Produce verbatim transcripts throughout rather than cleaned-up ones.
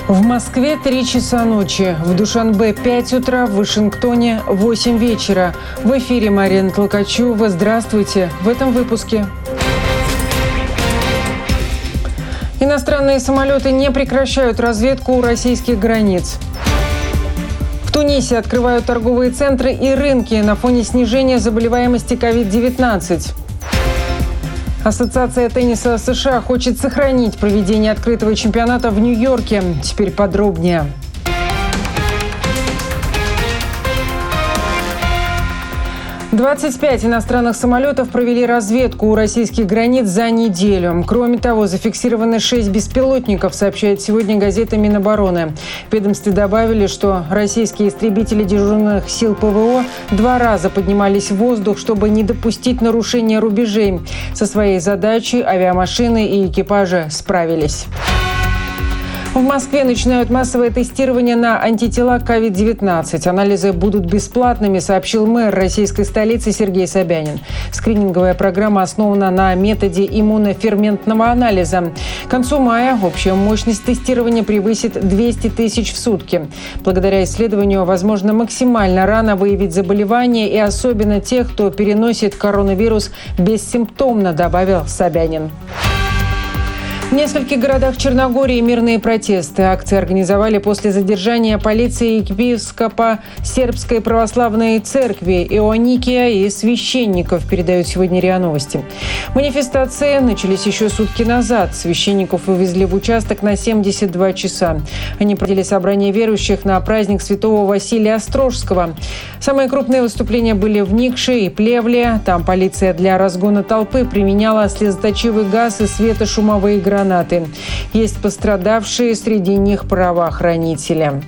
В Москве три часа ночи, в Душанбе пять утра, в Вашингтоне восемь вечера. В эфире Марина Толкачева. Здравствуйте. В этом выпуске. Иностранные самолеты не прекращают разведку у российских границ. В Тунисе открывают торговые центры и рынки на фоне снижения заболеваемости ковид девятнадцать. Ассоциация тенниса США хочет сохранить проведение открытого чемпионата в Нью-Йорке. Теперь подробнее. двадцать пять иностранных самолетов провели разведку у российских границ за неделю. Кроме того, зафиксированы шесть беспилотников, сообщает сегодня газета Минобороны. В ведомстве добавили, что российские истребители дежурных сил ПВО два раза поднимались в воздух, чтобы не допустить нарушения рубежей. Со своей задачей авиамашины и экипажи справились. В Москве начинают массовое тестирование на антитела ковид девятнадцать. Анализы будут бесплатными, сообщил мэр российской столицы Сергей Собянин. Скрининговая программа основана на методе иммуноферментного анализа. К концу мая общая мощность тестирования превысит двести тысяч в сутки. Благодаря исследованию возможно максимально рано выявить заболевания и особенно тех, кто переносит коронавирус бессимптомно, добавил Собянин. В нескольких городах Черногории мирные протесты. Акции организовали после задержания полиции епископа Сербской православной церкви Ионикия и священников, передают сегодня РИА Новости. Манифестации начались еще сутки назад. Священников увезли в участок на семьдесят два часа. Они провели собрание верующих на праздник святого Василия Острожского. Самые крупные выступления были в Никше и Плевле. Там полиция для разгона толпы применяла слезоточивый газ и светошумовые гранаты. Есть пострадавшие, среди них правоохранители.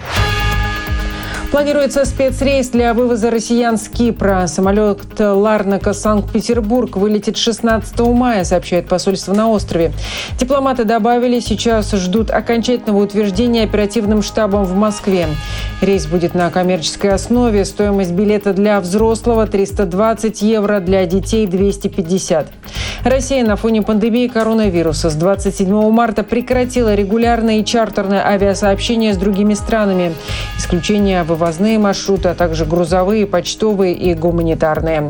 Планируется спецрейс для вывоза россиян с Кипра. Самолет Ларнака-Санкт-Петербург вылетит шестнадцатого мая, сообщает посольство на острове. Дипломаты добавили, сейчас ждут окончательного утверждения оперативным штабом в Москве. Рейс будет на коммерческой основе. Стоимость билета для взрослого триста двадцать евро, для детей двести пятьдесят. Россия на фоне пандемии коронавируса с двадцать седьмого марта прекратила регулярные и чартерные авиасообщения с другими странами. Исключение вывоза вывозные маршруты, а также грузовые, почтовые и гуманитарные.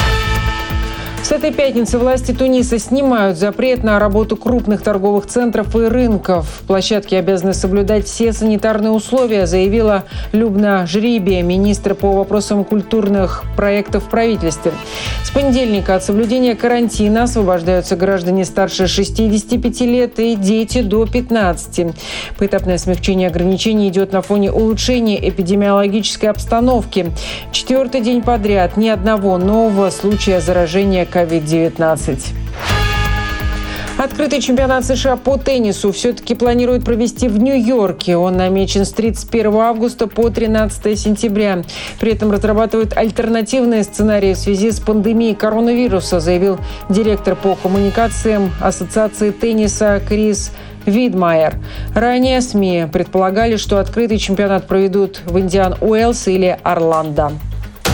С этой пятницы власти Туниса снимают запрет на работу крупных торговых центров и рынков. Площадки обязаны соблюдать все санитарные условия, заявила Любна Жриби, министр по вопросам культурных проектов в правительстве. С понедельника от соблюдения карантина освобождаются граждане старше шестидесяти пяти лет и дети до пятнадцати. Поэтапное смягчение ограничений идет на фоне улучшения эпидемиологической обстановки. Четвертый день подряд ни одного нового случая заражения ковид девятнадцать. Открытый чемпионат США по теннису все-таки планируют провести в Нью-Йорке. Он намечен с тридцать первого августа по тринадцатого сентября. При этом разрабатывают альтернативные сценарии в связи с пандемией коронавируса, заявил директор по коммуникациям Ассоциации тенниса Крис Видмайер. Ранее СМИ предполагали, что открытый чемпионат проведут в Индиан Уэллс или Орландо.